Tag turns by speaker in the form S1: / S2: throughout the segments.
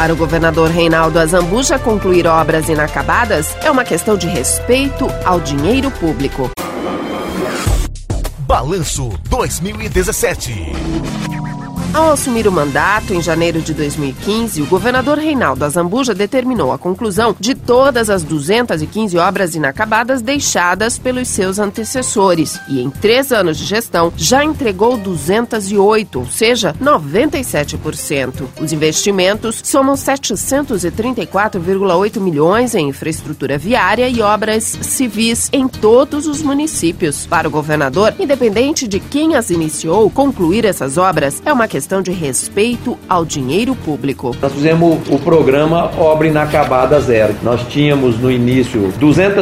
S1: Para o governador Reinaldo Azambuja, concluir obras inacabadas é uma questão de respeito ao dinheiro público.
S2: Balanço 2017.
S1: Ao assumir o mandato, em janeiro de 2015, o governador Reinaldo Azambuja determinou a conclusão de todas as 215 obras inacabadas deixadas pelos seus antecessores e, em 3 anos de gestão, já entregou 208, ou seja, 97%. Os investimentos somam 734,8 milhões em infraestrutura viária e obras civis em todos os municípios. Para o governador, independente de quem as iniciou, concluir essas obras é uma questão de respeito ao dinheiro público.
S3: Nós fizemos o programa Obra Inacabada Zero. Nós tínhamos no início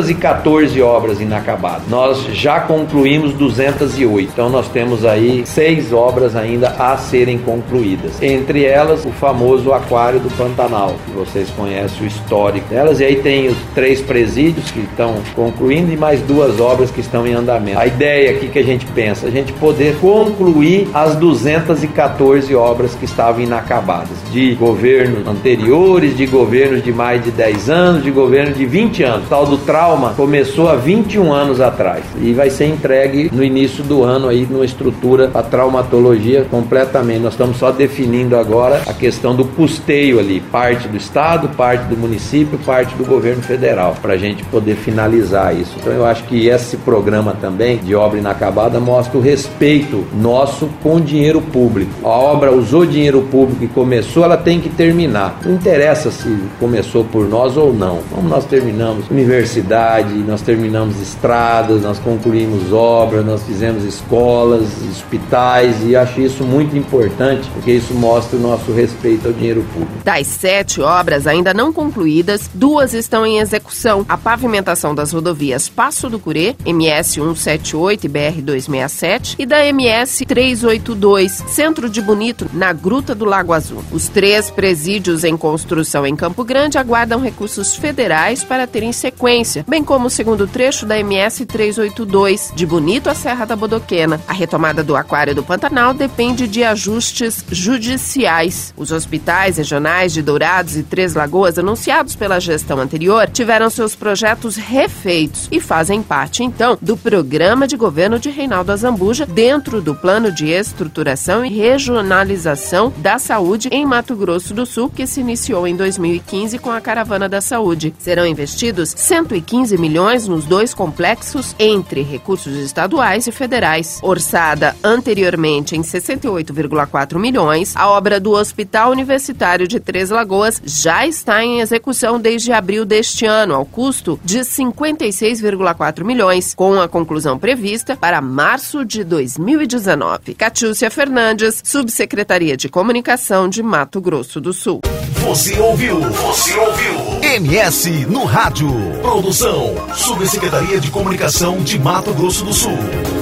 S3: 214 obras inacabadas. Nós já concluímos 208. Então nós temos aí 6 obras ainda a serem concluídas. Entre elas, o famoso Aquário do Pantanal, que vocês conhecem o histórico delas. E aí tem os 3 presídios que estão concluindo e mais 2 obras que estão em andamento. A ideia aqui que a gente pensa, a gente poder concluir as 214 obras que estavam inacabadas, de governos anteriores, de governos de mais de 10 anos, de governos de 20 anos. O tal do trauma começou há 21 anos atrás e vai ser entregue no início do ano aí numa estrutura para traumatologia completamente. Nós estamos só definindo agora a questão do custeio ali, parte do estado, parte do município, parte do governo federal, para a gente poder finalizar isso. Então eu acho que esse programa também de obra inacabada mostra o respeito nosso com o dinheiro público. A obra usou dinheiro público e começou, ela tem que terminar. Não interessa se começou por nós ou não. Como nós terminamos universidade, nós terminamos estradas, nós concluímos obras, nós fizemos escolas, hospitais, e acho isso muito importante, porque isso mostra o nosso respeito ao dinheiro público.
S1: Das 7 obras ainda não concluídas, 2 estão em execução. A pavimentação das rodovias Passo do Curê, MS 178 e BR 267, e da MS 382, Centro de Bonito, na Gruta do Lago Azul. Os 3 presídios em construção em Campo Grande aguardam recursos federais para terem sequência, bem como o segundo trecho da MS 382, de Bonito à Serra da Bodoquena. A retomada do Aquário do Pantanal depende de ajustes judiciais. Os hospitais regionais de Dourados e Três Lagoas, anunciados pela gestão anterior, tiveram seus projetos refeitos e fazem parte, então, do programa de governo de Reinaldo Azambuja, dentro do Plano de Estruturação e Regionalização da Saúde em Mato Grosso do Sul, que se iniciou em 2015 com a Caravana da Saúde. Serão investidos 115 milhões nos 2 complexos entre recursos estaduais e federais. Orçada anteriormente em 68,4 milhões, a obra do Hospital Universitário de Três Lagoas já está em execução desde abril deste ano, ao custo de 56,4 milhões, com a conclusão prevista para março de 2019. Catiúcia Fernandes, Subsecretaria de Comunicação de Mato Grosso do Sul.
S2: Você ouviu MS no Rádio. Produção, Subsecretaria de Comunicação de Mato Grosso do Sul.